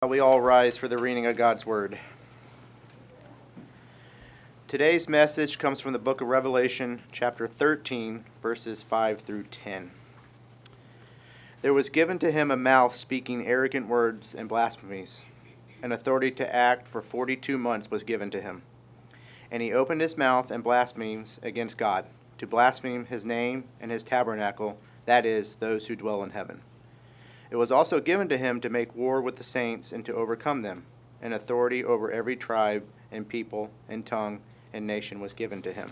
We all rise for the reading of God's Word. Today's message comes from the book of Revelation, chapter 13, verses 5 through 10. There was given to him a mouth speaking arrogant words and blasphemies. An authority to act for 42 months was given to him. And he opened his mouth and blasphemes against God, to blaspheme his name and his tabernacle, that is, those who dwell in heaven. It was also given to him to make war with the saints and to overcome them. An authority over every tribe and people and tongue and nation was given to him.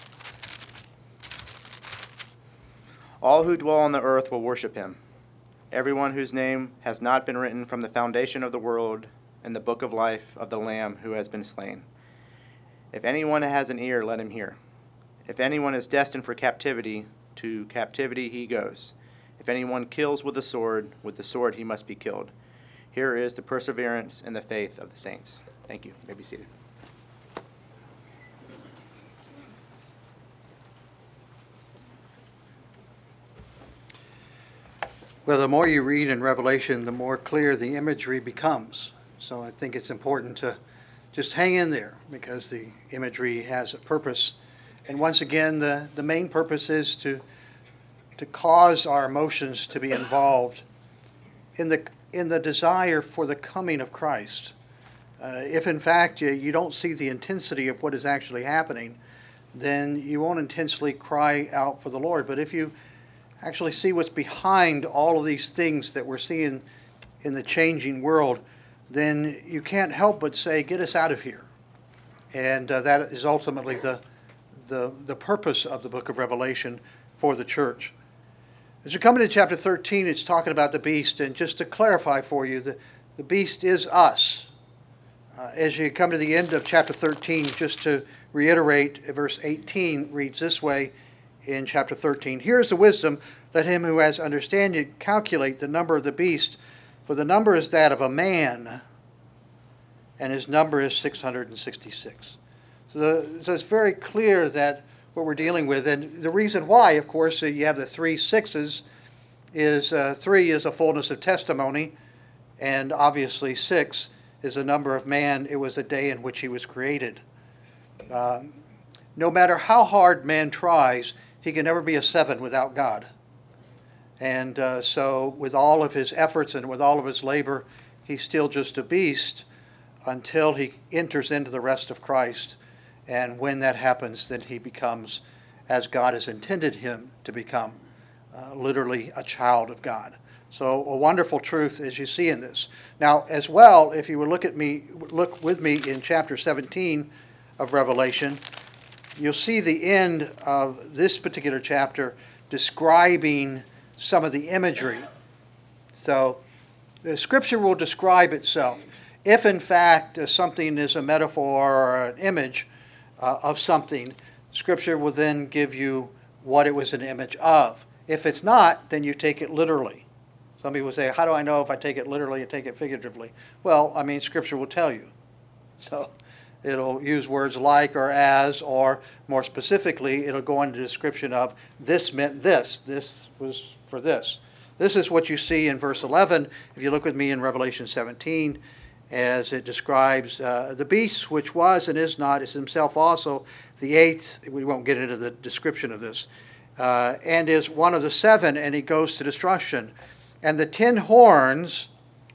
All who dwell on the earth will worship him, everyone whose name has not been written from the foundation of the world in the book of life of the Lamb who has been slain. If anyone has an ear, let him hear. If anyone is destined for captivity, to captivity he goes. If anyone kills with the sword he must be killed. Here is the perseverance and the faith of the saints. Thank you. You may be seated. Well, the more you read in Revelation, the more clear the imagery becomes. So I think it's important to just hang in there because the imagery has a purpose. And once again, the main purpose is to cause our emotions to be involved in the desire for the coming of Christ. If in fact you don't see the intensity of what is actually happening, then you won't intensely cry out for the Lord. But if you actually see what's behind all of these things that we're seeing in the changing world, then you can't help but say, get us out of here. And that is ultimately the purpose of the book of Revelation for the church. As you come into chapter 13, it's talking about the beast, and just to clarify for you, the beast is us. As you come to the end of chapter 13, just to reiterate, verse 18 reads this way in chapter 13. Here is the wisdom, let him who has understanding calculate the number of the beast, for the number is that of a man, and his number is 666. So it's very clear that what we're dealing with. And the reason why, of course, you have the 3 6s is 3 is a fullness of testimony, and obviously 6 is a number of man. It was the day in which he was created. No matter how hard man tries, he can never be a 7 without God. And so with all of his efforts and with all of his labor, he's still just a beast until he enters into the rest of Christ. And when that happens, then he becomes, as God has intended him to become, literally a child of God. So a wonderful truth as you see in this. Now, as well, if you would look with me in chapter 17 of Revelation, you'll see the end of this particular chapter describing some of the imagery. So the Scripture will describe itself. If in fact something is a metaphor or an image of something, Scripture will then give you what it was an image of. If it's not, then you take it literally. Some people say, how do I know if I take it literally or take it figuratively? Well, I mean, Scripture will tell you. So it'll use words like or as, or more specifically, it'll go into the description of this meant this. This was for this. This is what you see in verse 11. If you look with me in Revelation 17, as it describes the beast, which was and is not, is himself also the 8th. We won't get into the description of this. And is one of the 7, and he goes to destruction. And the 10 horns,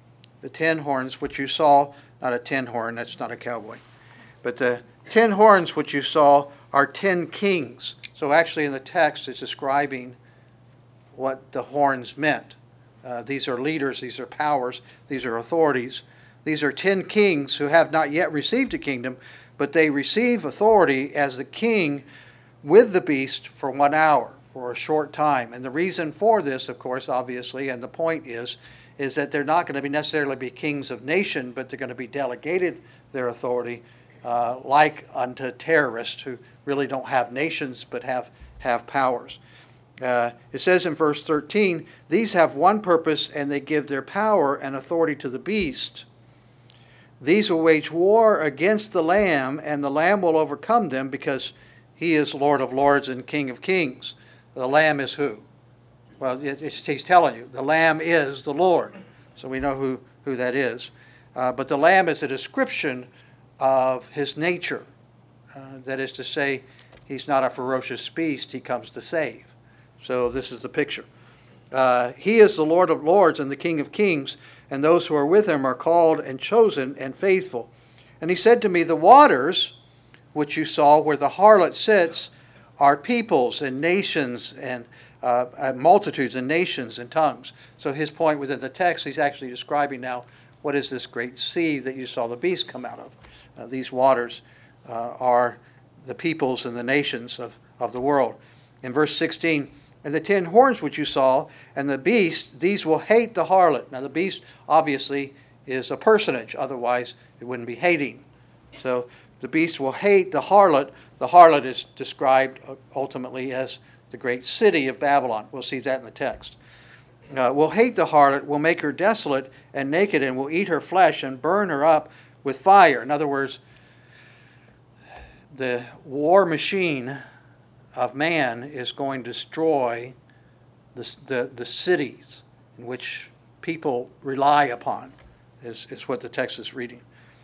which you saw, not a tin horn, that's not a cowboy, but the 10 horns which you saw are 10 kings. So actually in the text it's describing what the horns meant. These are leaders, these are powers, these are authorities. These are 10 kings who have not yet received a kingdom, but they receive authority as the king with the beast for 1 hour, for a short time. And the reason for this, of course, obviously, and the point is that they're not going to necessarily be kings of nation, but they're going to be delegated their authority like unto terrorists who really don't have nations but have powers. It says in verse 13, these have one purpose, and they give their power and authority to the beast. These will wage war against the Lamb, and the Lamb will overcome them because he is Lord of lords and King of kings. The Lamb is who? Well, he's telling you, the Lamb is the Lord. So we know who that is. But the Lamb is a description of his nature. That is to say, he's not a ferocious beast, he comes to save. So this is the picture. He is the Lord of lords and the King of kings, and those who are with him are called and chosen and faithful. And he said to me, the waters which you saw where the harlot sits are peoples and nations and multitudes and nations and tongues. So his point within the text, he's actually describing now what is this great sea that you saw the beast come out of. These waters are the peoples and the nations of the world. In verse 16, and the 10 horns which you saw, and the beast, these will hate the harlot. Now the beast obviously is a personage, otherwise it wouldn't be hating. So the beast will hate the harlot. The harlot is described ultimately as the great city of Babylon. We'll see that in the text. Will hate the harlot, will make her desolate and naked, and will eat her flesh and burn her up with fire. In other words, the war machine of man is going to destroy the cities in which people rely upon, is what the text is reading.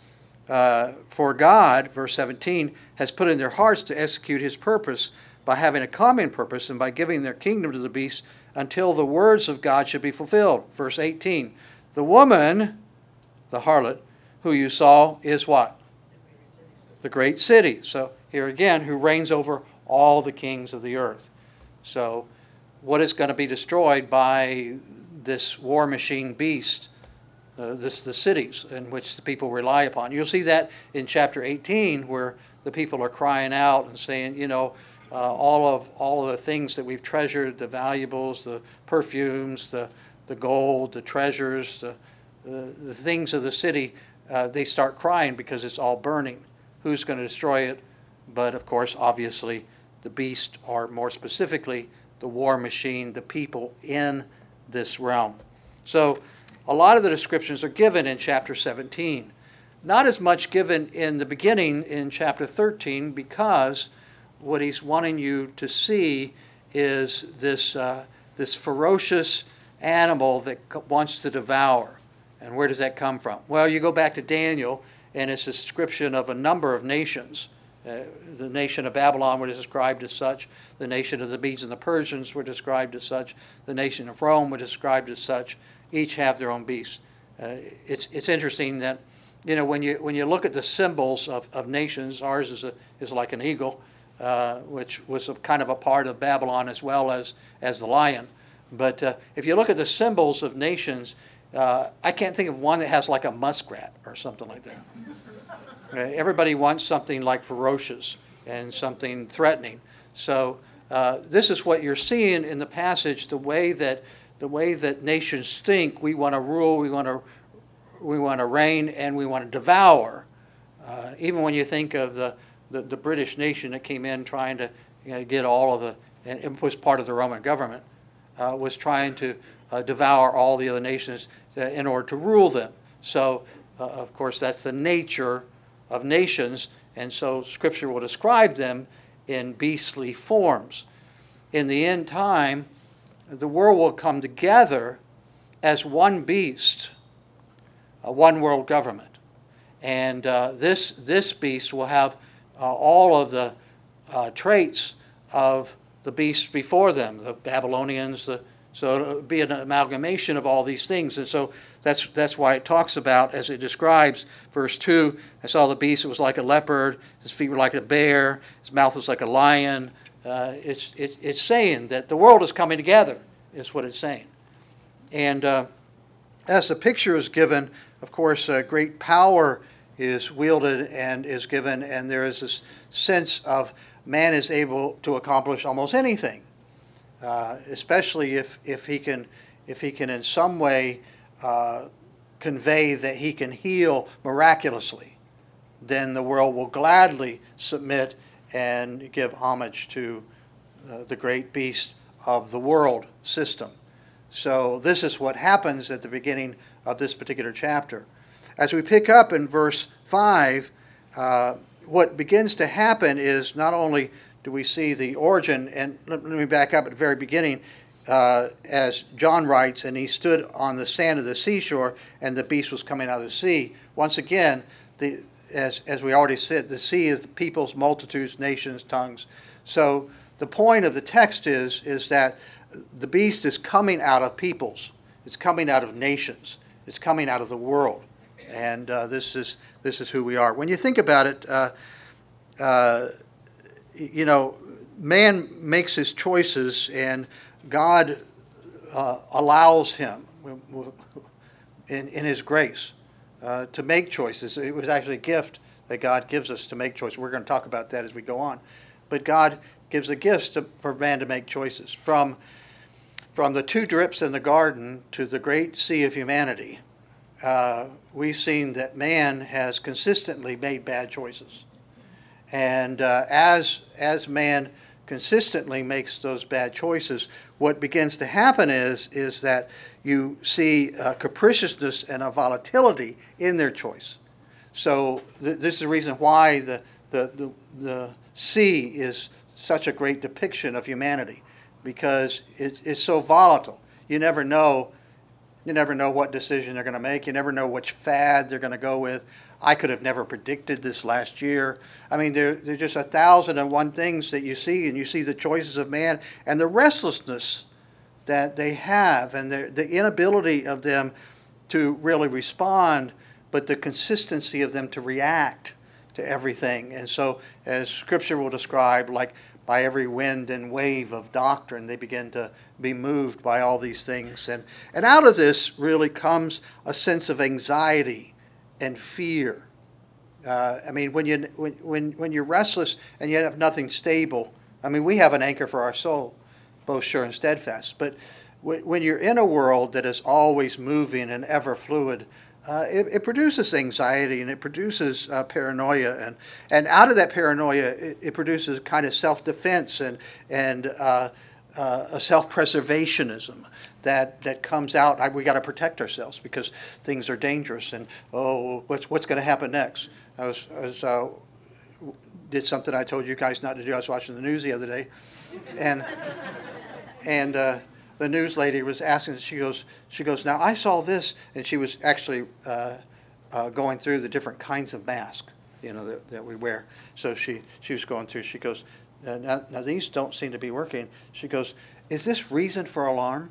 For God, verse 17, has put in their hearts to execute his purpose by having a common purpose and by giving their kingdom to the beast until the words of God should be fulfilled. Verse 18, the woman, the harlot, who you saw is what? The great city. So here again, who reigns over all the kings of the earth. So what is going to be destroyed by this war machine beast? The cities in which the people rely upon. You'll see that in chapter 18 where the people are crying out and saying, all of the things that we've treasured, the valuables, the perfumes, the gold, the treasures, the things of the city, they start crying because it's all burning. Who's going to destroy it? But of course, obviously, the beast, or more specifically, the war machine, the people in this realm. So a lot of the descriptions are given in chapter 17. Not as much given in the beginning in chapter 13, because what he's wanting you to see is this ferocious animal that wants to devour. And where does that come from? Well, you go back to Daniel, and it's a description of a number of nations. The nation of Babylon was described as such. The nation of the Medes and the Persians were described as such. The nation of Rome was described as such. Each have their own beasts. It's interesting that when you look at the symbols of nations, ours is like an eagle, which was kind of a part of Babylon as well as the lion. But if you look at the symbols of nations, I can't think of one that has like a muskrat or something like that. Everybody wants something like ferocious and something threatening. So this is what you're seeing in the passage, the way that nations think. We want to rule, we want to reign, and we want to devour. Even when you think of the British nation that came in trying to get all of the, and it was part of the Roman government, was trying to devour all the other nations in order to rule them. So, of course, that's the nature of nations, and so Scripture will describe them in beastly forms. In the end time, the world will come together as one beast, a one world government. And this beast will have all of the traits of the beasts before them, the Babylonians, so it'll be an amalgamation of all these things. And so that's why it talks about, as it describes, verse 2, I saw the beast, it was like a leopard, his feet were like a bear, his mouth was like a lion. It's saying that the world is coming together, is what it's saying. And as the picture is given, of course, great power is wielded and is given, and there is this sense of man is able to accomplish almost anything. Especially if he can in some way convey that he can heal miraculously, then the world will gladly submit and give homage to the great beast of the world system. So this is what happens at the beginning of this particular chapter. As we pick up in verse 5, what begins to happen is not only do we see the origin, and let me back up at the very beginning. as John writes, and he stood on the sand of the seashore, and the beast was coming out of the sea. Once again, as we already said, the sea is the peoples, multitudes, nations, tongues. So the point of the text is that the beast is coming out of peoples. It's coming out of nations. It's coming out of the world. And this is who we are. When you think about it, man makes his choices, and God allows him, in his grace, to make choices. It was actually a gift that God gives us to make choices. We're going to talk about that as we go on. But God gives a gift for man to make choices. From the two drips in the garden to the great sea of humanity, we've seen that man has consistently made bad choices. And as man consistently makes those bad choices, what begins to happen is that you see capriciousness and a volatility in their choice. So this is the reason why the sea is such a great depiction of humanity, because it's so volatile. You never know what decision they're going to make. You never know which fad they're going to go with. I could have never predicted this last year. I mean, there are just 1,001 things that you see, and you see the choices of man and the restlessness that they have, and the inability of them to really respond, but the consistency of them to react to everything. And so, as Scripture will describe, like by every wind and wave of doctrine, they begin to be moved by all these things. And out of this really comes a sense of anxiety and fear. I mean, when you're restless and you have nothing stable, I mean, we have an anchor for our soul, both sure and steadfast. But when you're in a world that is always moving and ever fluid, it produces anxiety, and it produces paranoia, and out of that paranoia, it produces kind of self-defense and a self-preservationism that comes out. We got to protect ourselves because things are dangerous, and what's going to happen next? I did something I told you guys not to do. I was watching the news the other day, and the news lady was asking. She goes. Now I saw this, and she was actually going through the different kinds of masks, that we wear. So she was going through. She goes, now these don't seem to be working. She goes, is this reason for alarm?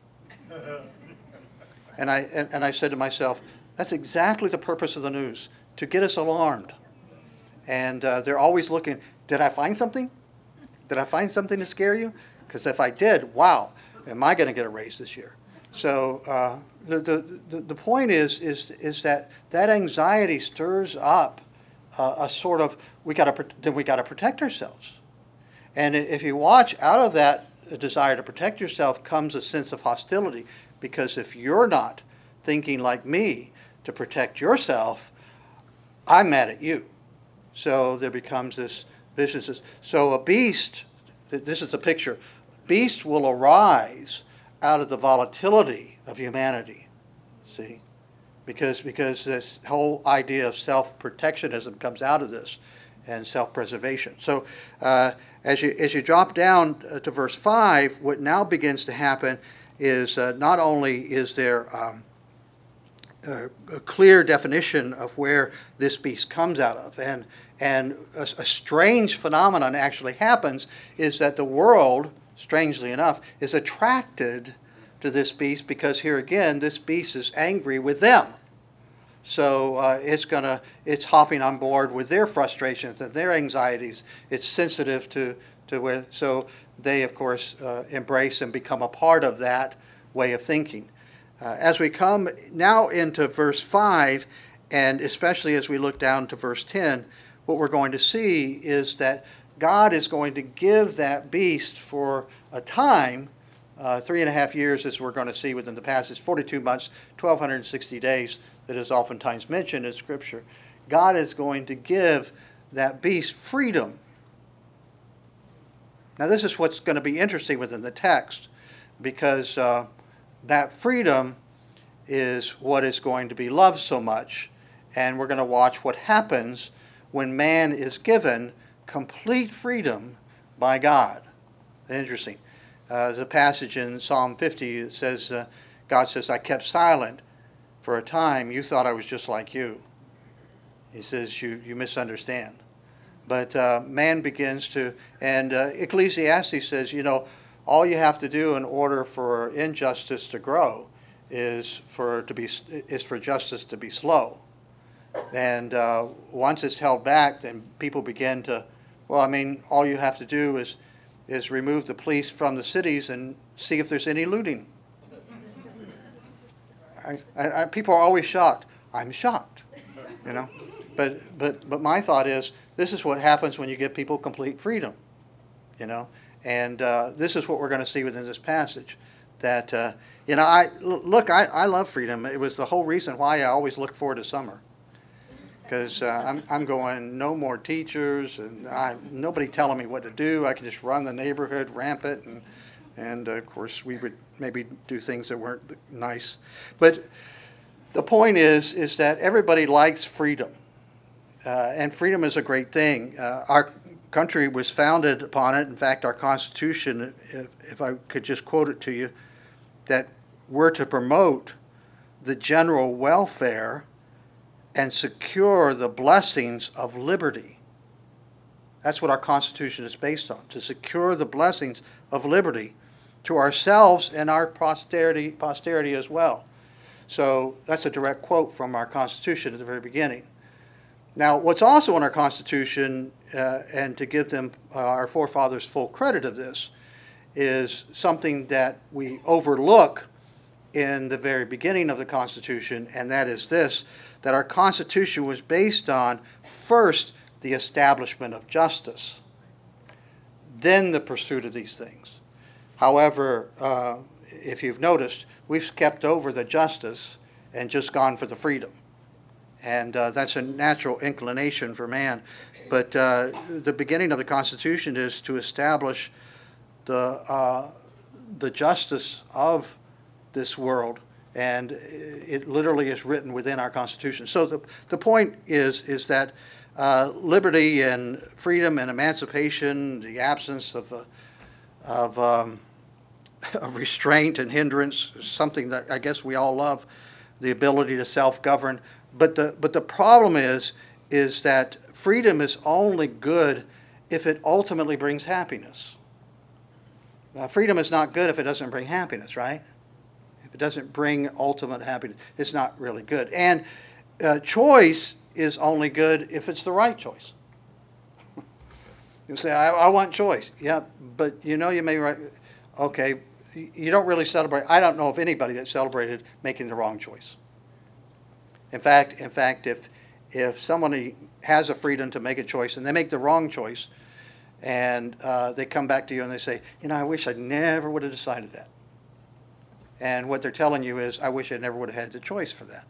And I said to myself, that's exactly the purpose of the news, to get us alarmed. And they're always looking, did I find something? Did I find something to scare you? Because if I did, wow, am I going to get a raise this year? So the point is that anxiety stirs up a sort of, we got to protect ourselves. And if you watch, out of that desire to protect yourself comes a sense of hostility, because if you're not thinking like me to protect yourself, I'm mad at you. So there becomes this viciousness. So a beast, this is a picture, beast will arise out of the volatility of humanity, see? Because this whole idea of self-protectionism comes out of this, and self-preservation. So as you drop down to verse 5, what now begins to happen is not only is there a clear definition of where this beast comes out of, and a strange phenomenon actually happens, is that the world, strangely enough, is attracted to this beast, because here again, this beast is angry with them. So it's hopping on board with their frustrations and their anxieties. It's sensitive to where, so they of course embrace and become a part of that way of thinking. As we come now into verse 5, and especially as we look down to verse 10, what we're going to see is that God is going to give that beast for a time, 3.5 years, as we're going to see within the passage, 42 months, 1,260 days, that is oftentimes mentioned in Scripture. God is going to give that beast freedom. Now this is what's going to be interesting within the text, because that freedom is what is going to be loved so much, and we're going to watch what happens when man is given complete freedom by God. Interesting. There's a passage in Psalm 50. It says, God says, I kept silent for a time. You thought I was just like you. He says, you misunderstand. But man begins to, and Ecclesiastes says, all you have to do in order for injustice to grow is for justice to be slow. And once it's held back, then people begin to, all you have to do is remove the police from the cities and see if there's any looting. People are always shocked. I'm shocked, But my thought is, this is what happens when you give people complete freedom, And this is what we're going to see within this passage. That, I love freedom. It was the whole reason why I always look forward to summer. Because I'm going, no more teachers, and nobody telling me what to do. I can just run the neighborhood rampant, and of course we would maybe do things that weren't nice. But the point is that everybody likes freedom, and freedom is a great thing. Our country was founded upon it. In fact, our Constitution, if I could just quote it to you, that we're to promote the general welfare and secure the blessings of liberty. That's what our Constitution is based on, to secure the blessings of liberty to ourselves and our posterity as well. So that's a direct quote from our Constitution at the very beginning. Now, what's also in our Constitution, and to give them, our forefathers, full credit of this, is something that we overlook in the very beginning of the Constitution, and that is this, that our Constitution was based on, first, the establishment of justice, then the pursuit of these things. However, if you've noticed, we've skipped over the justice and just gone for the freedom. And that's a natural inclination for man. But the beginning of the Constitution is to establish the justice of this world, and it literally is written within our Constitution. So the point is that liberty and freedom and emancipation, the absence of restraint and hindrance, something that I guess we all love, the ability to self-govern. But the problem is that freedom is only good if it ultimately brings happiness. Freedom is not good if it doesn't bring happiness, right? If it doesn't bring ultimate happiness, it's not really good. And choice is only good if it's the right choice. You say, I want choice. Yeah, but you may right. Okay, you don't really celebrate. I don't know of anybody that celebrated making the wrong choice. In fact, if somebody has a freedom to make a choice and they make the wrong choice, and they come back to you and they say, I wish I never would have decided that. And what they're telling you is, I wish I never would have had the choice for that.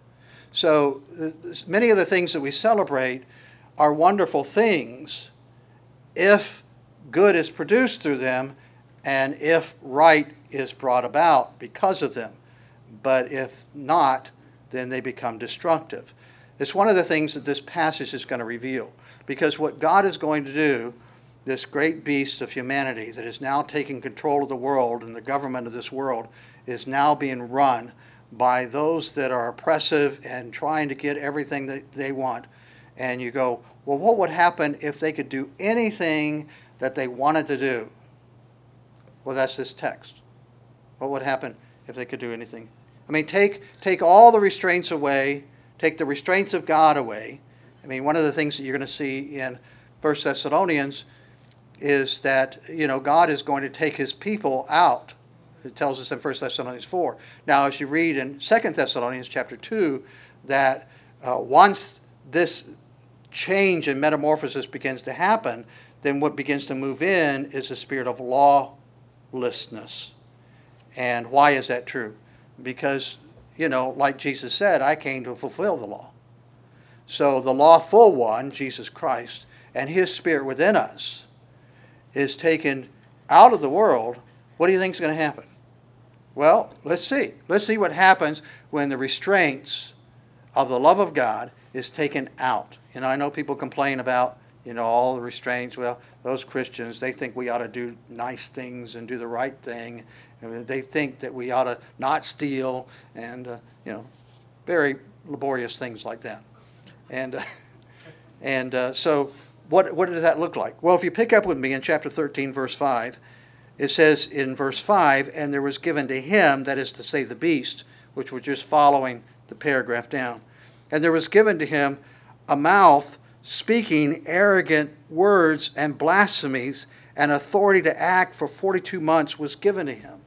So many of the things that we celebrate are wonderful things if good is produced through them and if right is brought about because of them. But if not, then they become destructive. It's one of the things that this passage is going to reveal. Because what God is going to do, this great beast of humanity that is now taking control of the world and the government of this world, is now being run by those that are oppressive and trying to get everything that they want. And you go, well, what would happen if they could do anything that they wanted to do? Well, that's this text. What would happen if they could do anything? Take all the restraints away, take the restraints of God away. One of the things that you're going to see in 1 Thessalonians is that, God is going to take his people out. It tells us in 1 Thessalonians 4. Now, as you read in 2 Thessalonians chapter 2, that once this change and metamorphosis begins to happen, then what begins to move in is a spirit of lawlessness. And why is that true? Because, like Jesus said, I came to fulfill the law. So the lawful one, Jesus Christ, and his spirit within us is taken out of the world. What do you think is going to happen? Well, let's see. Let's see what happens when the restraints of the love of God is taken out. I know people complain about, all the restraints. Well, those Christians, they think we ought to do nice things and do the right thing. And they think that we ought to not steal and, very laborious things like that. So what does that look like? Well, if you pick up with me in chapter 13, verse 5, it says in verse 5, and there was given to him, that is to say the beast, which we're just following the paragraph down, and there was given to him a mouth speaking arrogant words and blasphemies, and authority to act for 42 months was given to him.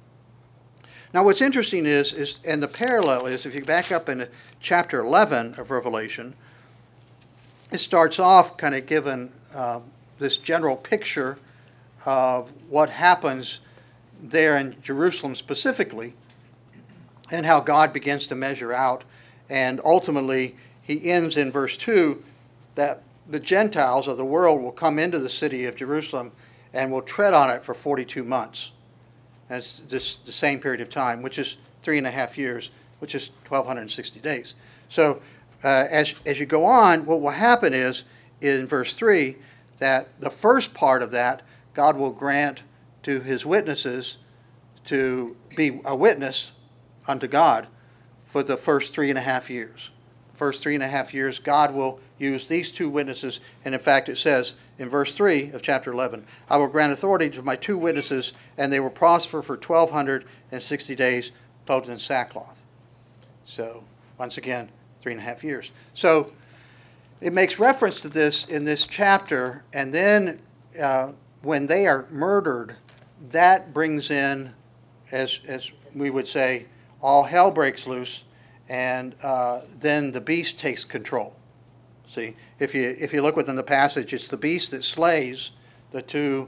Now what's interesting is and the parallel is, if you back up into chapter 11 of Revelation, it starts off kind of giving this general picture of what happens there in Jerusalem specifically, and how God begins to measure out. And ultimately, he ends in verse 2 that the Gentiles of the world will come into the city of Jerusalem and will tread on it for 42 months. And it's the same period of time, which is 3.5 years, which is 1,260 days. So as you go on, what will happen is, in verse 3, that the first part of that, God will grant to his witnesses to be a witness unto God for the first 3.5 years. First 3.5 years, God will use these two witnesses. And in fact, it says in verse 3 of chapter 11, I will grant authority to my two witnesses, and they will prosper for 1,260 days, clothed in sackcloth. So, once again, 3.5 years. So, it makes reference to this in this chapter, and then when they are murdered, that brings in, as we would say, all hell breaks loose, and then the beast takes control. See, if you look within the passage, it's the beast that slays the two,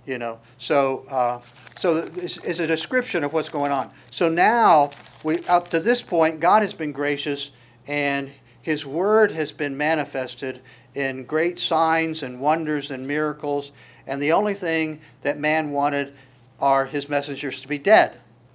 So it's a description of what's going on. So now, up to this point, God has been gracious, and his word has been manifested in great signs and wonders and miracles, and the only thing that man wanted are his messengers to be dead.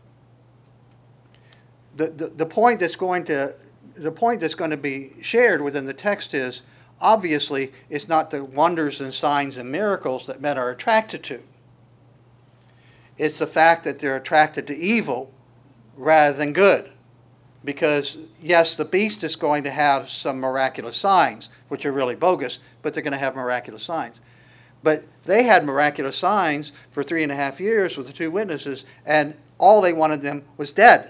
The point that's going to be shared within the text is, obviously, it's not the wonders and signs and miracles that men are attracted to. It's the fact that they're attracted to evil rather than good. Because, yes, the beast is going to have some miraculous signs, which are really bogus, but they're going to have miraculous signs. But they had miraculous signs for 3.5 years with the two witnesses, and all they wanted them was dead.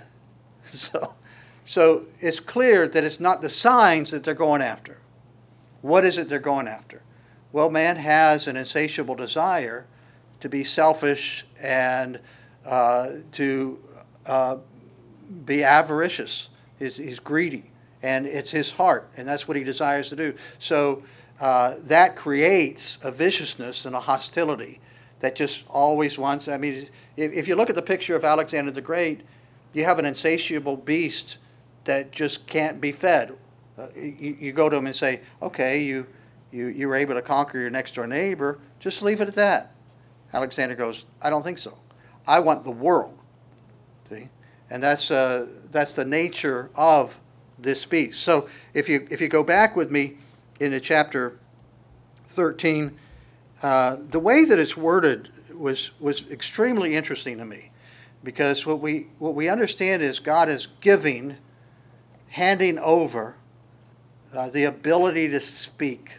So it's clear that it's not the signs that they're going after. What is it they're going after? Well, man has an insatiable desire to be selfish and to be avaricious. He's greedy, and it's his heart, and that's what he desires to do. So that creates a viciousness and a hostility that just always wants. I mean, if you look at the picture of Alexander the Great, you have an insatiable beast that just can't be fed. You go to him and say, okay, you were able to conquer your next door neighbor, just leave it at that. Alexander goes, I don't think so. I want the world. See? And that's the nature of this beast. So if you go back with me into chapter 13, the way that it's worded was extremely interesting to me, because what we understand is God is handing over the ability to speak.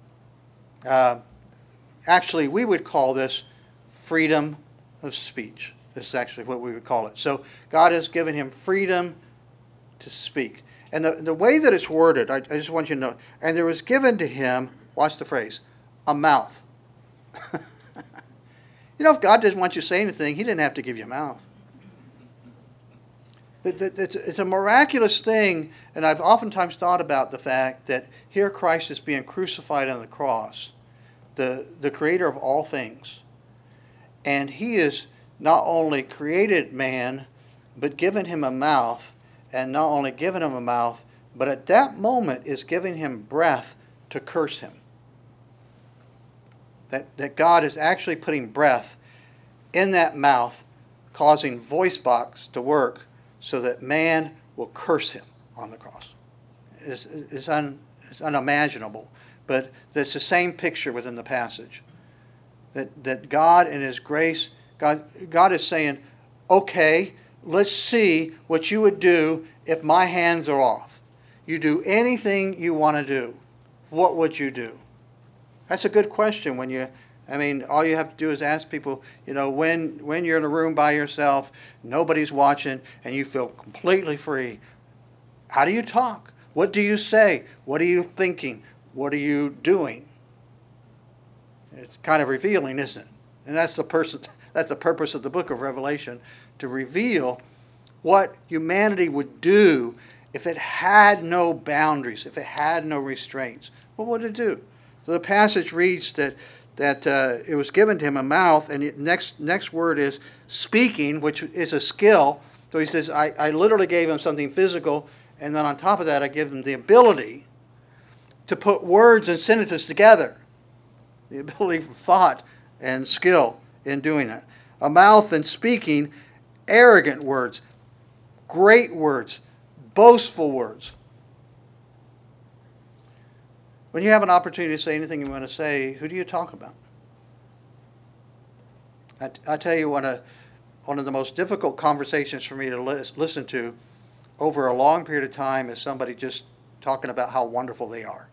Actually, we would call this freedom of speech. This is actually what we would call it. So God has given him freedom to speak. And the way that it's worded, I just want you to know, and there was given to him, watch the phrase, a mouth. If God didn't want you to say anything, he didn't have to give you a mouth. It's a miraculous thing, and I've oftentimes thought about the fact that here Christ is being crucified on the cross, the creator of all things. And he is not only created man, but given him a mouth, and not only given him a mouth, but at that moment is giving him breath to curse him. That God is actually putting breath in that mouth, causing voice box to work so that man will curse him on the cross. It's unimaginable. but that's the same picture within the passage. That God in His grace, God is saying, okay, let's see what you would do if my hands are off. You do anything you want to do. What would you do? That's a good question all you have to do is ask people, when you're in a room by yourself, nobody's watching, and you feel completely free, how do you talk? What do you say? What are you thinking? What are you doing? It's kind of revealing, isn't it? And that's the purpose of the book of Revelation, to reveal what humanity would do if it had no boundaries, if it had no restraints. What would it do? So the passage reads that it was given to him a mouth, and the next word is speaking, which is a skill. So he says, I literally gave him something physical, and then on top of that I give him the ability to put words and sentences together. The ability for thought and skill in doing that. A mouth and speaking arrogant words, great words, boastful words. When you have an opportunity to say anything you want to say, who do you talk about? I tell you, one of the most difficult conversations for me to listen to over a long period of time is somebody just talking about how wonderful they are.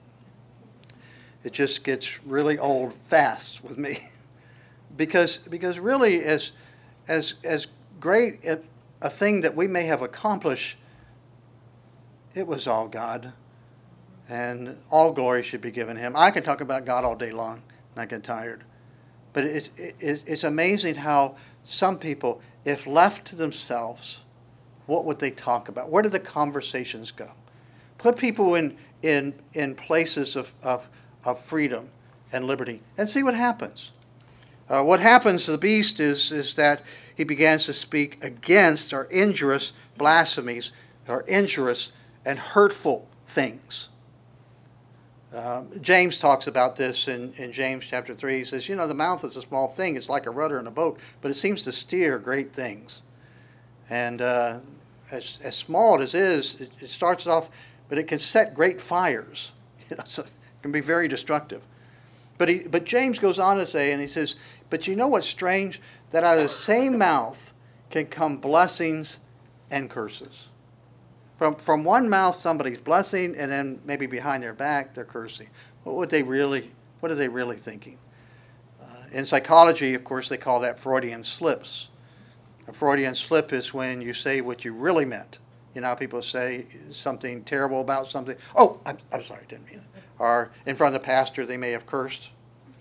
It just gets really old fast with me. Because really, as great a thing that we may have accomplished, it was all God. And all glory should be given Him. I can talk about God all day long, and I get tired. But it's amazing how some people, if left to themselves, what would they talk about? Where do the conversations go? Put people in places of freedom and liberty, and see what happens. What happens to the beast is that he begins to speak against or injurious blasphemies, or injurious and hurtful things. James talks about this in James chapter 3. He says, the mouth is a small thing. It's like a rudder in a boat, but it seems to steer great things. And as small as it is, it starts off, but it can set great fires. So it can be very destructive. But James goes on to say, and he says, but you know what's strange? That out of the same mouth can come blessings and curses. From one mouth, somebody's blessing, and then maybe behind their back, they're cursing. What are they really thinking? In psychology, of course, they call that Freudian slips. A Freudian slip is when you say what you really meant. How people say something terrible about something. Oh, I'm sorry, I didn't mean it. Or in front of the pastor, they may have cursed.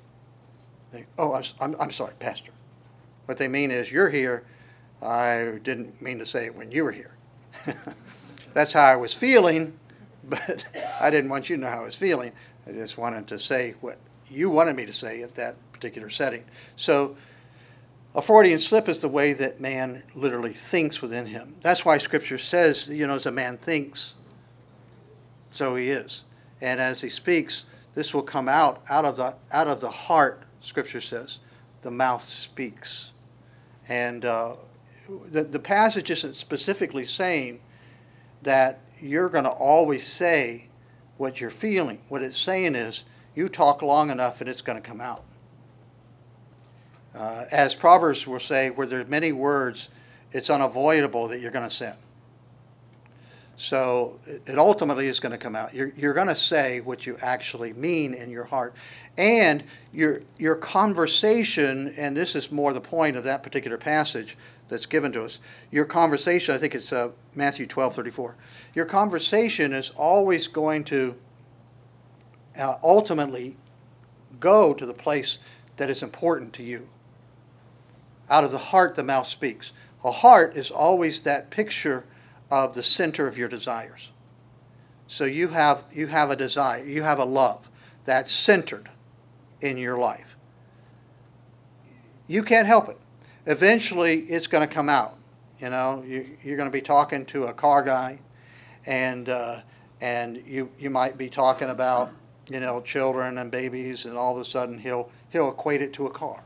I'm sorry, pastor. What they mean is, you're here. I didn't mean to say it when you were here. That's how I was feeling, but I didn't want you to know how I was feeling. I just wanted to say what you wanted me to say at that particular setting. So a Freudian slip is the way that man literally thinks within him. That's why Scripture says, as a man thinks, so he is. And as he speaks, this will come out of the heart, Scripture says. The mouth speaks. And the passage isn't specifically saying that you're going to always say what you're feeling. What it's saying is, you talk long enough and it's going to come out. As Proverbs will say, where there's many words, it's unavoidable that you're going to sin. So it ultimately is going to come out. You're going to say what you actually mean in your heart. And your conversation, and this is more the point of that particular passage that's given to us. Your conversation, I think it's Matthew 12:34. Your conversation is always going to ultimately go to the place that is important to you. Out of the heart, the mouth speaks. A heart is always that picture of the center of your desires. So you have a desire, you have a love that's centered in your life. You can't help it. Eventually, it's going to come out. You're going to be talking to a car guy, and you might be talking about children and babies, and all of a sudden he'll equate it to a car.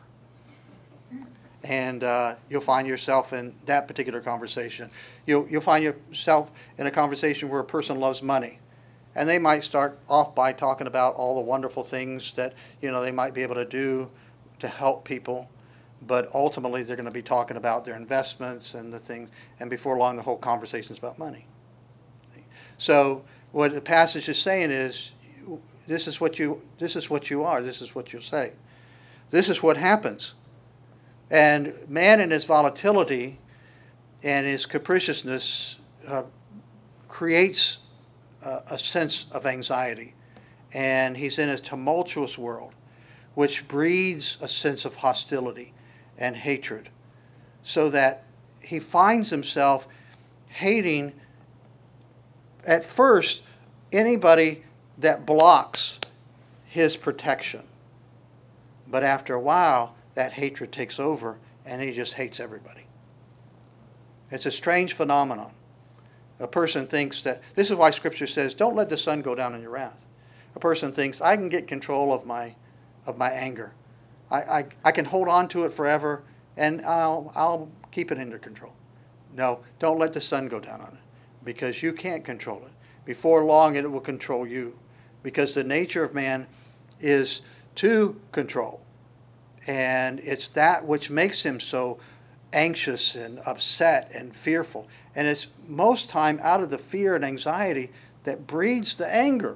And you'll find yourself in that particular conversation. You'll find yourself in a conversation where a person loves money, And they might start off by talking about all the wonderful things that, they might be able to do to help people. But ultimately, they're going to be talking about their investments and the things. And before long, the whole conversation is about money. So what the passage is saying is, this is what you are. This is what you'll say. This is what happens. And man in his volatility and his capriciousness creates a sense of anxiety. And he's in a tumultuous world, which breeds a sense of hostility and hatred, so that he finds himself hating, at first, anybody that blocks his protection. But after a while, that hatred takes over, and he just hates everybody. It's a strange phenomenon. A person thinks that, this is why Scripture says, don't let the sun go down in your wrath. A person thinks, I can get control of my anger. I can hold on to it forever, and I'll keep it under control. No, don't let the sun go down on it, because you can't control it. Before long, it will control you, because the nature of man is to control. And it's that which makes him so anxious and upset and fearful. And it's most time out of the fear and anxiety that breeds the anger.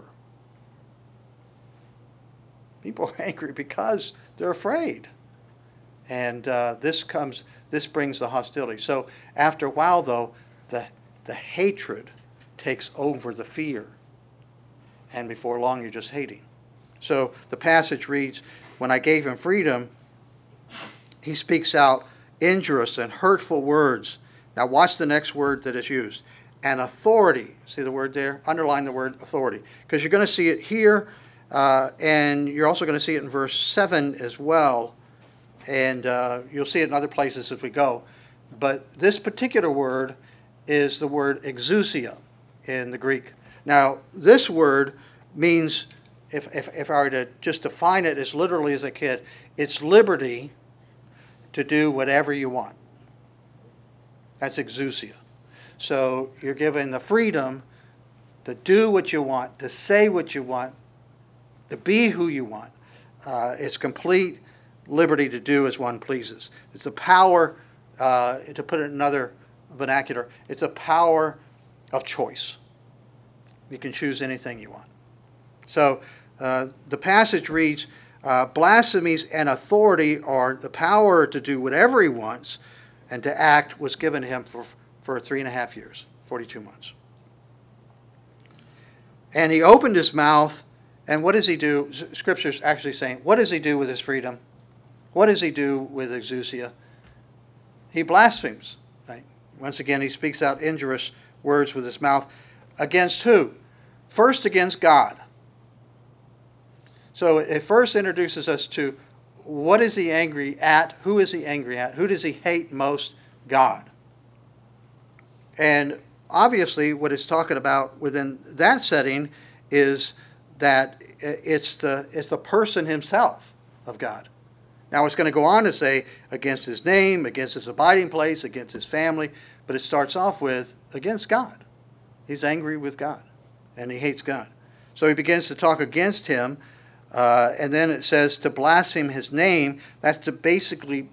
People are angry because they're afraid. And this brings the hostility. So after a while, though, the hatred takes over the fear. And before long, you're just hating. So the passage reads, when I gave him freedom, he speaks out injurious and hurtful words. Now watch the next word that is used. And authority. See the word there? Underline the word authority. Because you're going to see it here, and you're also going to see it in verse 7 as well. And you'll see it in other places as we go. But this particular word is the word exousia in the Greek. Now, this word means, if I were to just define it as literally as I could, it's liberty to do whatever you want. That's exousia. So you're given the freedom to do what you want, to say what you want, to be who you want. It's complete liberty to do as one pleases. It's the power, to put it in another vernacular, it's a power of choice. You can choose anything you want. So the passage reads, blasphemies and authority, or the power to do whatever he wants and to act, was given to him for 3.5 years, 42 months. And he opened his mouth, and what does he do? Scripture's actually saying, what does he do with his freedom? What does he do with exousia? He blasphemes. Right? Once again, he speaks out injurious words with his mouth. Against who? First against God. So it first introduces us to what is he angry at? Who is he angry at? Who does he hate most? God. And obviously what it's talking about within that setting is that it's the person himself of God. Now it's going to go on to say against his name, against his abiding place, against his family, but it starts off with against God. He's angry with God, and he hates God. So he begins to talk against him, and then it says to blaspheme his name. That's to basically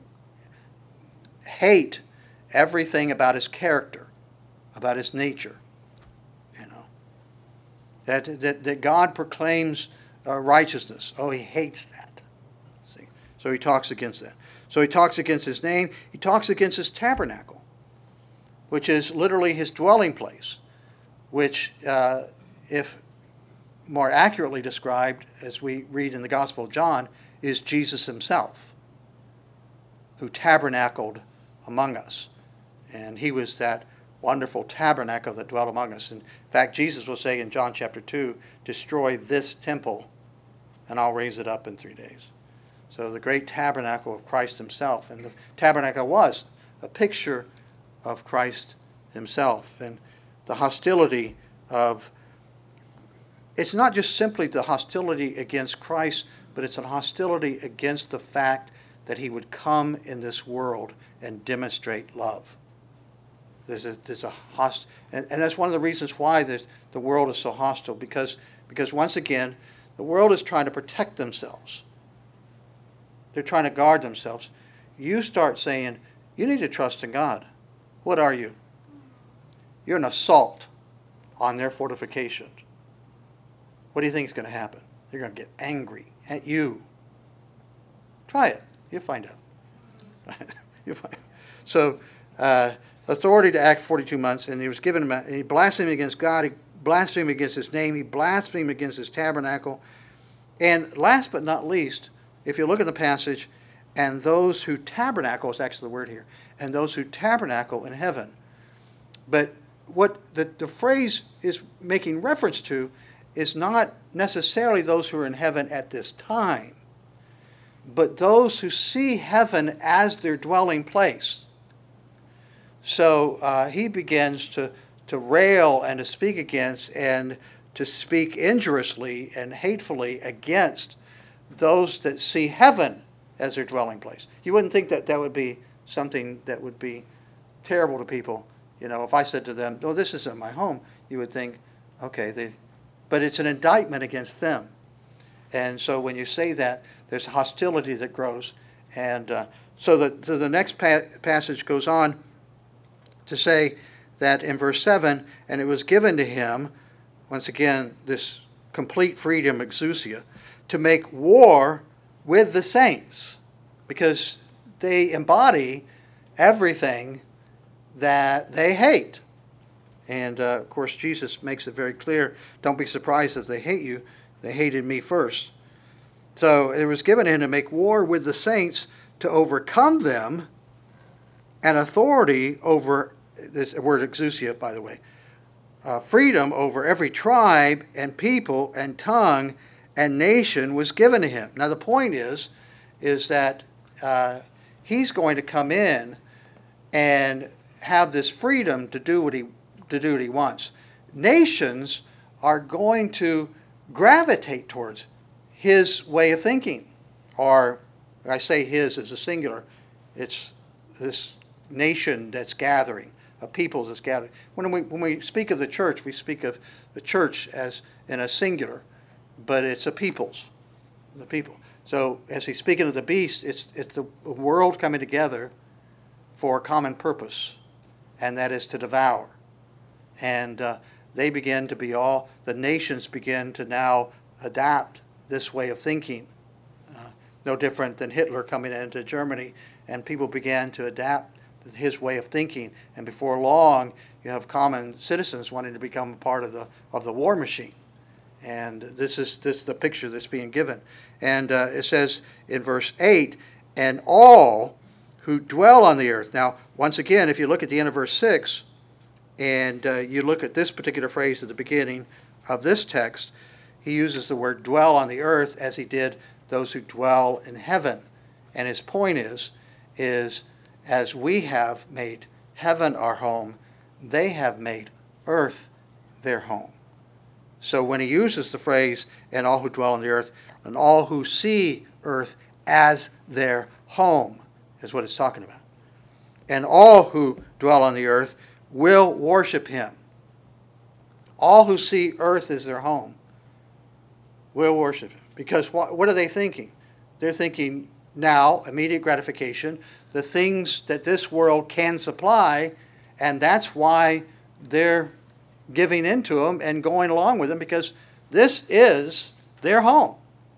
hate everything about his character, about his nature. You know, that God proclaims righteousness. Oh, he hates that. See, so he talks against that. So he talks against his name. He talks against his tabernacle, which is literally his dwelling place, which, if more accurately described, as we read in the Gospel of John, is Jesus himself, who tabernacled among us. And he was that wonderful tabernacle that dwelt among us. In fact, Jesus will say in John chapter 2, destroy this temple, and I'll raise it up in 3 days. So the great tabernacle of Christ himself. And the tabernacle was a picture of Christ himself. And the hostility of, it's not just simply the hostility against Christ, but it's a hostility against the fact that he would come in this world and demonstrate love. There's a and that's one of the reasons why the world is so hostile, because once again, the world is trying to protect themselves. They're trying to guard themselves. You start saying, you need to trust in God. What are you? You're an assault on their fortifications. What do you think is going to happen? They're going to get angry at you. Try it. You'll find out. You'll find out. So, authority to act 42 months, and he was given him, and he blasphemed against God, he blasphemed against his name, he blasphemed against his tabernacle. And last but not least, if you look at the passage, and those who tabernacle is actually the word here, and those who tabernacle in heaven. But what the phrase is making reference to is not necessarily those who are in heaven at this time, but those who see heaven as their dwelling place. So he begins to rail and to speak against and to speak injuriously and hatefully against those that see heaven as their dwelling place. You wouldn't think that would be something that would be terrible to people. You know, if I said to them, "Oh, this isn't my home," you would think, okay, but it's an indictment against them. And so when you say that, there's hostility that grows. And so the next passage goes on to say that in verse 7, and it was given to him, once again, this complete freedom, exousia, to make war with the saints, because they embody everything that they hate. And of course, Jesus makes it very clear, don't be surprised if they hate you. They hated me first. So it was given him to make war with the saints, to overcome them, and authority over, this word exousia, by the way, freedom over every tribe and people and tongue and nation was given to him. Now the point is that he's going to come in and have this freedom to do what he wants. Nations are going to gravitate towards his way of thinking, or I say his as a singular. It's this nation that's gathering, a people that's gathering. When we speak of the church, we speak of the church as in a singular, but it's a peoples, the people. So as he's speaking of the beast, it's the world coming together for a common purpose, and that is to devour. And they begin to be the nations begin to now adapt this way of thinking. No different than Hitler coming into Germany, and people began to adapt his way of thinking. And before long, you have common citizens wanting to become a part of the war machine. And this is the picture that's being given. And it says in verse 8, and all who dwell on the earth. Now, once again, if you look at the end of verse 6, and you look at this particular phrase at the beginning of this text, he uses the word dwell on the earth as he did those who dwell in heaven. And his point is as we have made heaven our home, they have made earth their home. So when he uses the phrase, and all who dwell on the earth, and all who see earth as their home, is what it's talking about. And all who dwell on the earth will worship him. All who see earth as their home will worship him. Because what are they thinking? They're thinking now, immediate gratification, the things that this world can supply, and that's why they're giving into them and going along with them, because this is their home.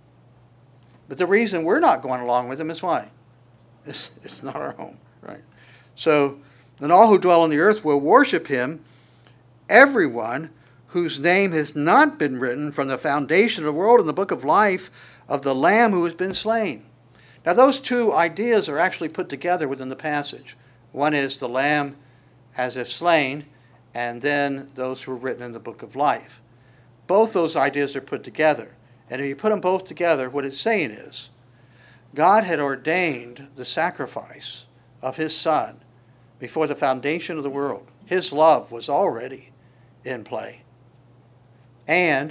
But the reason we're not going along with them is why? It's not our home, right? So, and all who dwell on the earth will worship him, everyone whose name has not been written from the foundation of the world in the book of life of the Lamb who has been slain. Now those two ideas are actually put together within the passage. One is the Lamb as if slain, and then those who are written in the book of life. Both those ideas are put together. And if you put them both together, what it's saying is, God had ordained the sacrifice of his Son before the foundation of the world. His love was already in play. And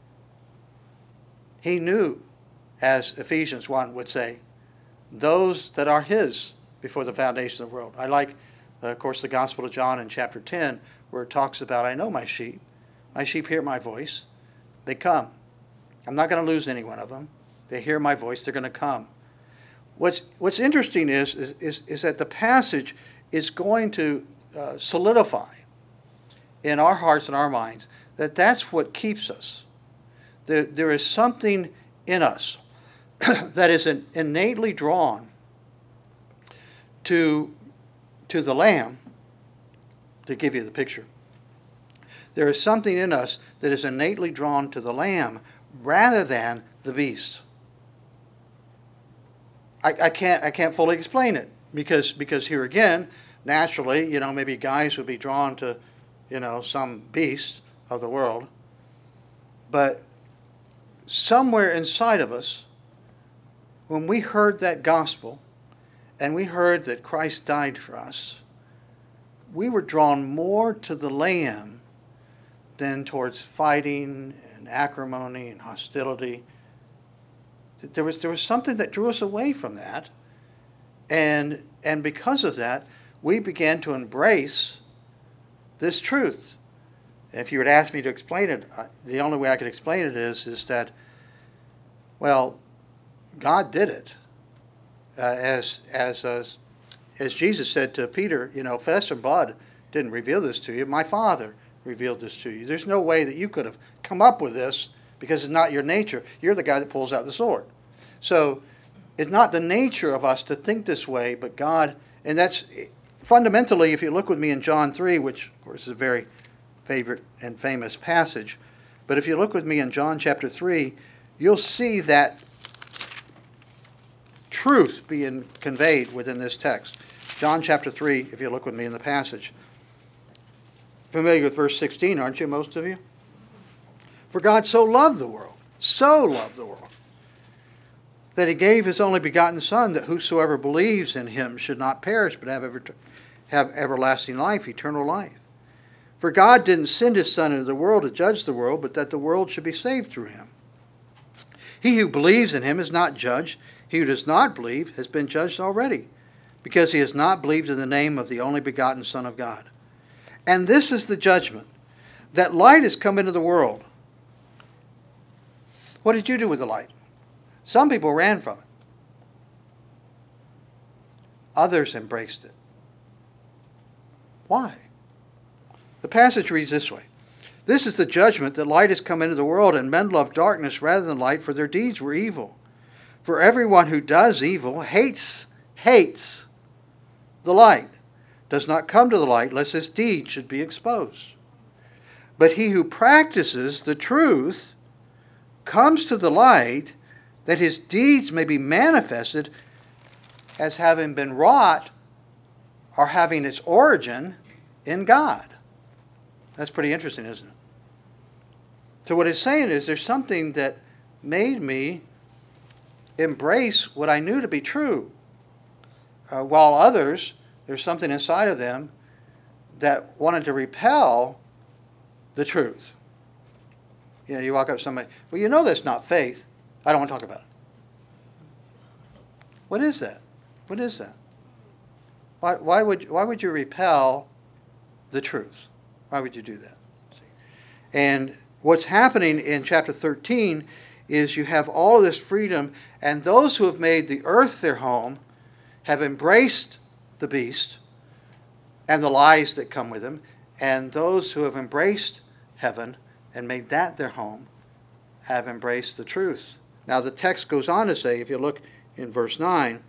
he knew, as Ephesians 1 would say, those that are his before the foundation of the world. I like Of course, the Gospel of John in chapter 10, where it talks about, I know my sheep hear my voice, they come. I'm not going to lose any one of them. They hear my voice, they're going to come. What's interesting is that the passage is going to solidify in our hearts and our minds that that's what keeps us. There is something in us that is innately drawn to the Lamb, to give you the picture. There is something in us that is innately drawn to the Lamb rather than the beast. I can't fully explain it because here again, naturally, maybe guys would be drawn to, some beast of the world. But somewhere inside of us, when we heard that gospel and we heard that Christ died for us, we were drawn more to the Lamb than towards fighting and acrimony and hostility. There was something that drew us away from that. And because of that, we began to embrace this truth. If you would ask me to explain it, the only way I could explain it is that, well, God did it. As Jesus said to Peter, flesh and blood didn't reveal this to you. My Father revealed this to you. There's no way that you could have come up with this because it's not your nature. You're the guy that pulls out the sword. So it's not the nature of us to think this way, but God, and that's fundamentally, if you look with me in John 3, which of course is a very favorite and famous passage, but if you look with me in John chapter 3, you'll see that truth being conveyed within this text. John chapter 3, if you look with me in the passage. Familiar with verse 16, aren't you, most of you? For God so loved the world, that he gave his only begotten Son, that whosoever believes in him should not perish, but have everlasting life, eternal life. For God didn't send his Son into the world to judge the world, but that the world should be saved through him. He who believes in him is not judged. He who does not believe has been judged already, because he has not believed in the name of the only begotten Son of God. And this is the judgment, that light has come into the world. What did you do with the light? Some people ran from it. Others embraced it. Why? The passage reads this way. This is the judgment, that light has come into the world, and men love darkness rather than light, for their deeds were evil. For everyone who does evil hates the light, does not come to the light, lest his deeds should be exposed. But he who practices the truth comes to the light, that his deeds may be manifested as having been wrought or having its origin in God. That's pretty interesting, isn't it? So what it's saying is there's something that made me embrace what I knew to be true, while others, there's something inside of them that wanted to repel the truth. You walk up to somebody, well, that's not faith. I don't want to talk about it. What is that? What is that? Why would you repel the truth? Why would you do that? And what's happening in chapter 13 is you have all of this freedom, and those who have made the earth their home have embraced the beast and the lies that come with him, and those who have embraced heaven and made that their home have embraced the truth. Now the text goes on to say, if you look in verse 9,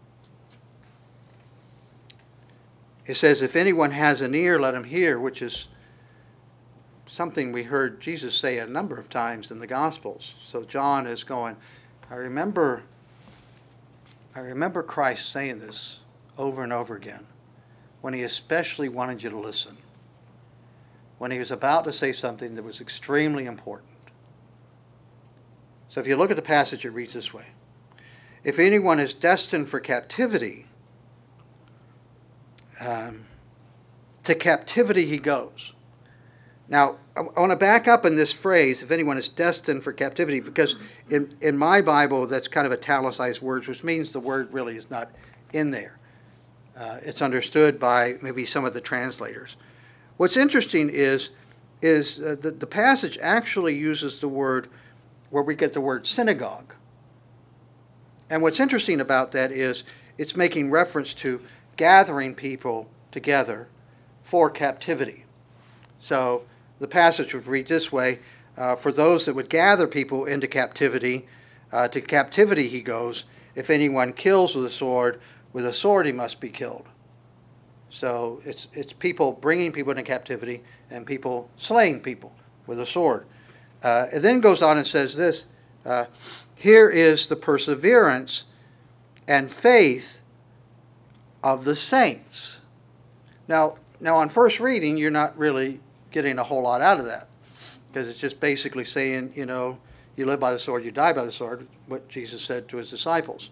it says, if anyone has an ear, let him hear, which is something we heard Jesus say a number of times in the Gospels. So John is going, I remember Christ saying this over and over again, when he especially wanted you to listen, when he was about to say something that was extremely important. So if you look at the passage, it reads this way. If anyone is destined for captivity, to captivity he goes. Now, I want to back up in this phrase, if anyone is destined for captivity, because in my Bible, that's kind of italicized words, which means the word really is not in there. It's understood by maybe some of the translators. What's interesting is the passage actually uses the word where we get the word synagogue. And what's interesting about that is it's making reference to gathering people together for captivity. So the passage would read this way, for those that would gather people into captivity, to captivity he goes. If anyone kills with a sword he must be killed. So it's people bringing people into captivity and people slaying people with a sword. It then goes on and says this, here is the perseverance and faith of the saints. Now on first reading, you're not really getting a whole lot out of that, because it's just basically saying, you live by the sword, you die by the sword, what Jesus said to his disciples.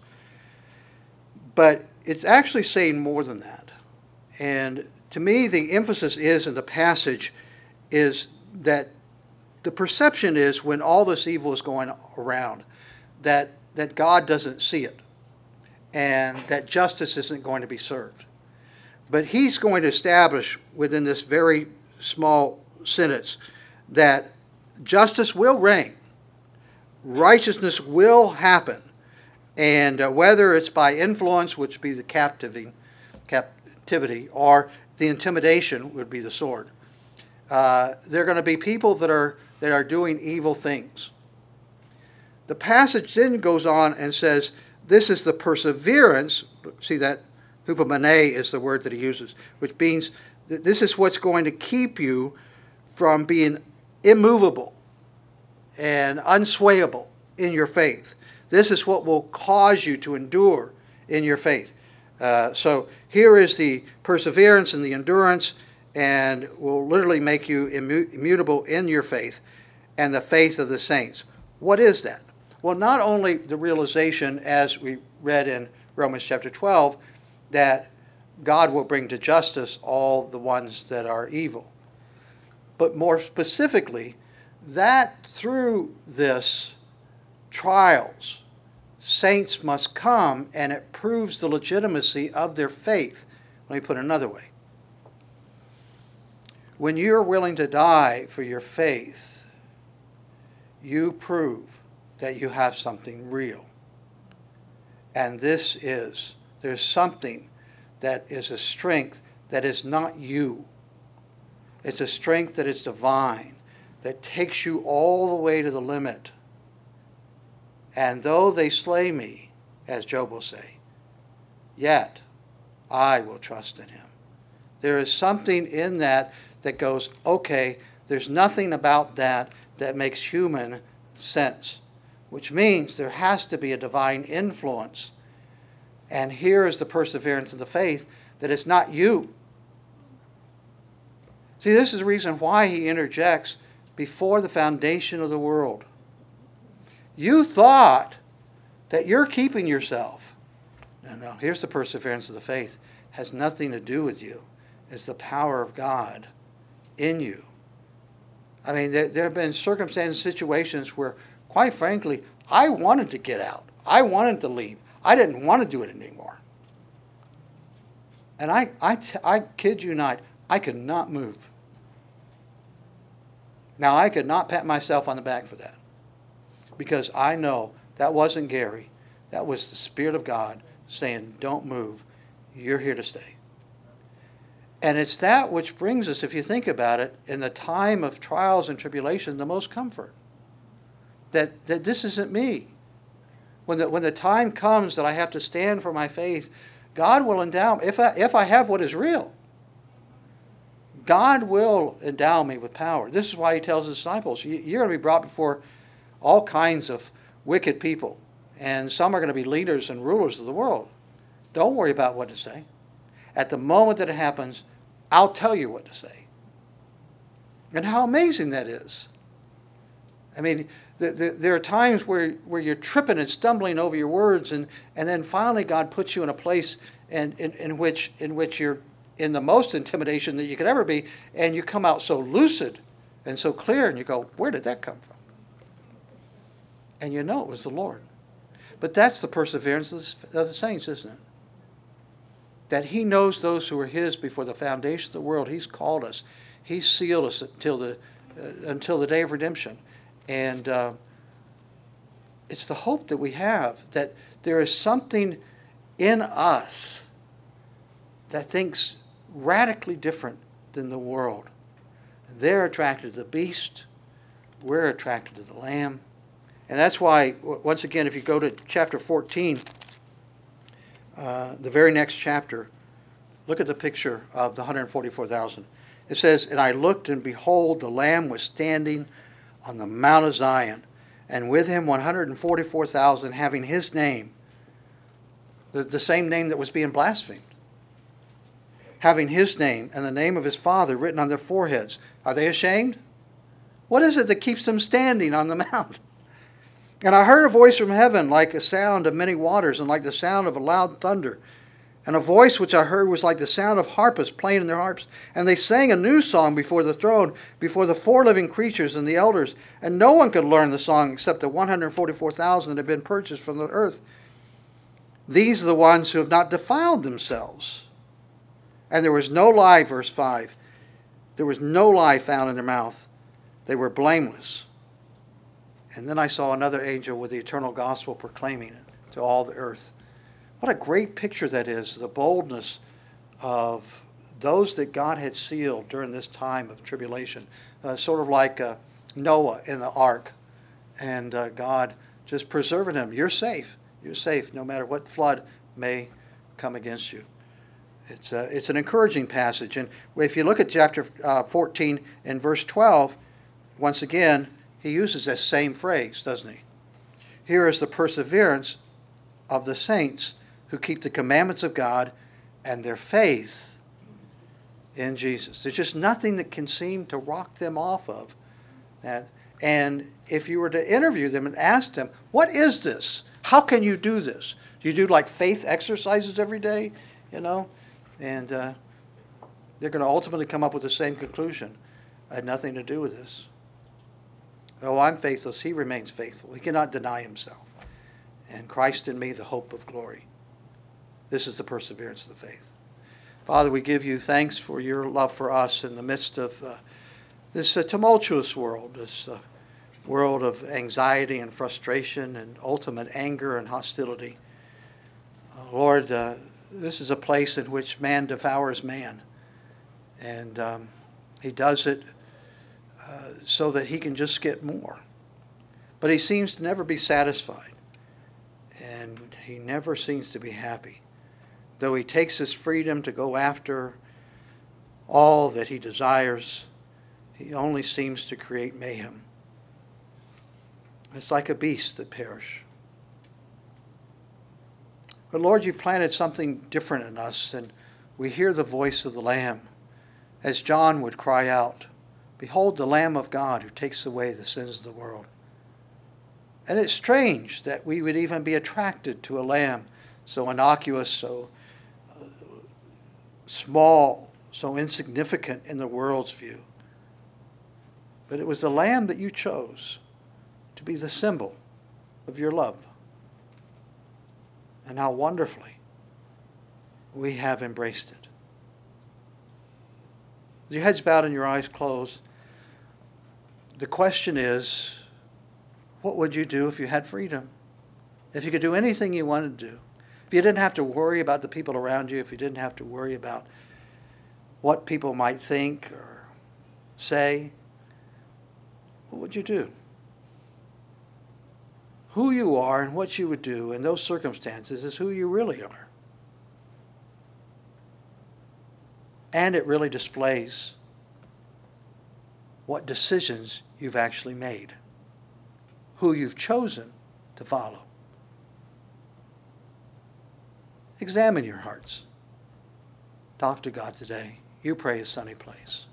But it's actually saying more than that. And to me, the emphasis is in the passage is that the perception is when all this evil is going around, that God doesn't see it and that justice isn't going to be served. But he's going to establish within this very small sentence that justice will reign, righteousness will happen, and whether it's by influence, which would be the captivity, or the intimidation would be the sword. There are going to be people that are doing evil things. The passage then goes on and says, this is the perseverance. See that? Hupomene is the word that he uses, which means that this is what's going to keep you from being immovable and unswayable in your faith. This is what will cause you to endure in your faith. So here is the perseverance and the endurance, and will literally make you immutable in your faith and the faith of the saints. What is that? Well, not only the realization, as we read in Romans chapter 12, that God will bring to justice all the ones that are evil, but more specifically, that through this trials, saints must come, and it proves the legitimacy of their faith. Let me put it another way. When you're willing to die for your faith, you prove that you have something real. And there's something that is a strength that is not you. It's a strength that is divine, that takes you all the way to the limit. And though they slay me, as Job will say, yet I will trust in him. There is something in that goes, okay, there's nothing about that makes human sense, which means there has to be a divine influence. And here is the perseverance of the faith, that it's not you. See, this is the reason why he interjects before the foundation of the world. You thought that you're keeping yourself. No, here's the perseverance of the faith. It has nothing to do with you. It's the power of God in you. I mean, there have been circumstances, situations where, quite frankly, I wanted to get out. I wanted to leave. I didn't want to do it anymore. And I kid you not, I could not move. Now, I could not pat myself on the back for that, because I know that wasn't Gary. That was the Spirit of God saying, don't move. You're here to stay. And it's that which brings us, if you think about it, in the time of trials and tribulation, the most comfort. That this isn't me. When the time comes that I have to stand for my faith, God will endow me. If I have what is real, God will endow me with power. This is why he tells his disciples, you're going to be brought before all kinds of wicked people. And some are going to be leaders and rulers of the world. Don't worry about what to say. At the moment that it happens, I'll tell you what to say. And how amazing that is. I mean, there are times where you're tripping and stumbling over your words, and then finally God puts you in a place in which you're in the most intimidation that you could ever be, and you come out so lucid and so clear, and you go, where did that come from? And you know it was the Lord. But that's the perseverance of the saints, isn't it? that he knows those who are his before the foundation of the world. He's called us. He's sealed us until the day of redemption. And it's the hope that we have, that there is something in us that thinks radically different than the world. They're attracted to the beast. We're attracted to the Lamb. And that's why, once again, if you go to chapter 14, the very next chapter, look at the picture of the 144,000. It says, "And I looked, and behold, the Lamb was standing on the Mount of Zion, and with him 144,000, having his name," the same name that was being blasphemed, "having his name and the name of his Father written on their foreheads." Are they ashamed? What is it that keeps them standing on the mount? "And I heard a voice from heaven like a sound of many waters, and like the sound of a loud thunder. And a voice which I heard was like the sound of harpists playing in their harps. And they sang a new song before the throne, before the four living creatures and the elders. And no one could learn the song except the 144,000 that had been purchased from the earth. These are the ones who have not defiled themselves. And there was no lie," verse 5. "There was no lie found in their mouth. They were blameless." And then I saw another angel with the eternal gospel proclaiming it to all the earth. What a great picture that is, the boldness of those that God had sealed during this time of tribulation. Sort of like Noah in the ark, and God just preserving him. You're safe. You're safe no matter what flood may come against you. It's an encouraging passage. And if you look at chapter 14 and verse 12, once again, he uses that same phrase, doesn't he? "Here is the perseverance of the saints who keep the commandments of God and their faith in Jesus." There's just nothing that can seem to rock them off of that. And if you were to interview them and ask them, what is this? How can you do this? Do you do like faith exercises every day? And they're going to ultimately come up with the same conclusion. I had nothing to do with this. "Oh, I'm faithless. He remains faithful. He cannot deny himself. And Christ in me, the hope of glory." This is the perseverance of the faith. Father, we give you thanks for your love for us in the midst of this tumultuous world, this world of anxiety and frustration and ultimate anger and hostility. Lord, this is a place in which man devours man. And he does it so that he can just get more. But he seems to never be satisfied. And he never seems to be happy. Though he takes his freedom to go after all that he desires, he only seems to create mayhem. It's like a beast that perish. But Lord, you've planted something different in us, and we hear the voice of the Lamb. As John would cry out, "Behold the Lamb of God who takes away the sins of the world." And it's strange that we would even be attracted to a lamb so innocuous, so small, so insignificant in the world's view. But it was the Lamb that you chose to be the symbol of your love. And how wonderfully we have embraced it. With your heads bowed and your eyes closed, the question is, what would you do if you had freedom? If you could do anything you wanted to do? If you didn't have to worry about the people around you, if you didn't have to worry about what people might think or say, what would you do? Who you are and what you would do in those circumstances is who you really are. And it really displays what decisions you've actually made, who you've chosen to follow. Examine your hearts. Talk to God today. You pray a sunny place.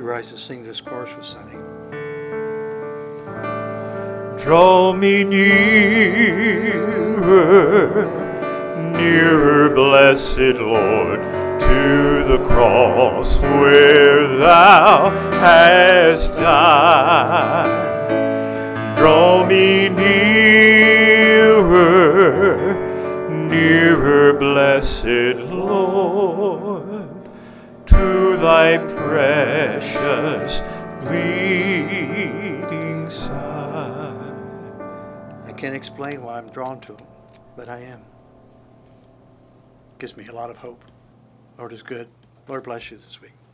rise to sing this chorus with Sonny. Draw me nearer, nearer, blessed Lord, to the cross where thou hast died. Draw me nearer, nearer, blessed Lord, to thy precious bleeding side. I can't explain why I'm drawn to him, but I am. Gives me a lot of hope. Lord is good. Lord bless you this week.